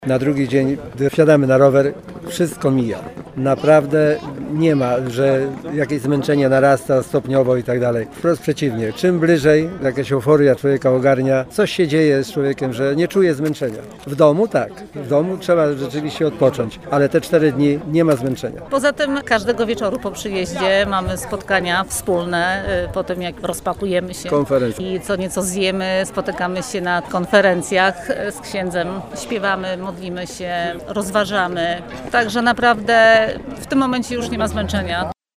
Na drugi dzień, gdy wsiadamy na rower, wszystko mija. Naprawdę nie ma, że jakieś zmęczenie narasta stopniowo i tak dalej. Wprost przeciwnie. Czym bliżej, jakaś euforia człowieka ogarnia, coś się dzieje z człowiekiem, że nie czuje zmęczenia. W domu tak. W domu trzeba rzeczywiście odpocząć, ale te 4 dni nie ma zmęczenia. Poza tym każdego wieczoru po przyjeździe mamy spotkania wspólne, po tym jak rozpakujemy się Konferencje. i co nieco zjemy, spotykamy się na konferencjach z księdzem, śpiewamy, modlimy się, rozważamy. Także naprawdę w tym momencie już nie ma zmęczenia.